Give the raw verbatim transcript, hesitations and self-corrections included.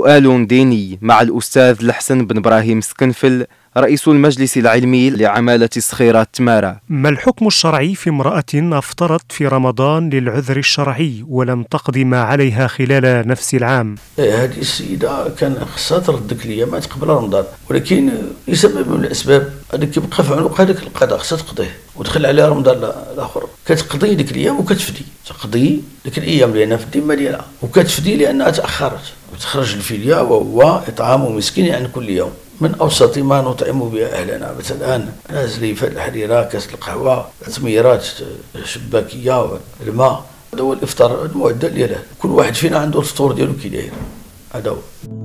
سؤال ديني مع الأستاذ الحسن بن إبراهيم سكنفل رئيس المجلس العلمي لعمالة صخيرة تمارا. ما الحكم الشرعي في امرأة أفطرت في رمضان للعذر الشرعي ولم تقضي ما عليها خلال نفس العام؟ هذه السيدة كان خصها ترد ديك الأيامات قبل رمضان، ولكن لسبب من الأسباب هذاك كيبقى في عنق هذاك القضاء خصها تقضيه ودخل عليها رمضان الآخر، كتقضي ديك الأيام وكتفدي، تقضي ديك الأيام لأنها في الذمة ديالها وكتفدي لأنها تأخرت وتخرج الفدية وهو إطعام مسكين عن كل يوم من أوسط ما نطعم به أهلنا. مثلا الآن نازلي في الحريرة، كاس القهوة، تميرات شباكية، الماء، هذا هو الإفطار المعدل دياله. كل واحد فينا عنده الفطور ديالو كي داير، هذا هو.